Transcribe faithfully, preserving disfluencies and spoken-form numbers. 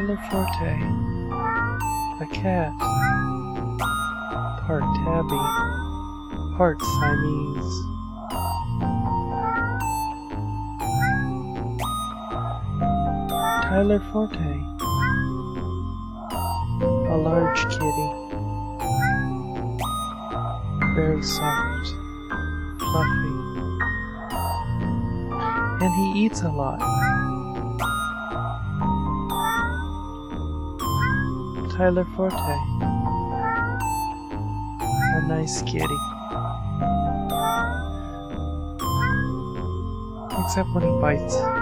Tyler Forte, a cat, part tabby, part Siamese. Tyler Forte, a large kitty, very soft, fluffy, and he eats a lot. Tyler Forte, a nice kitty, except when he bites.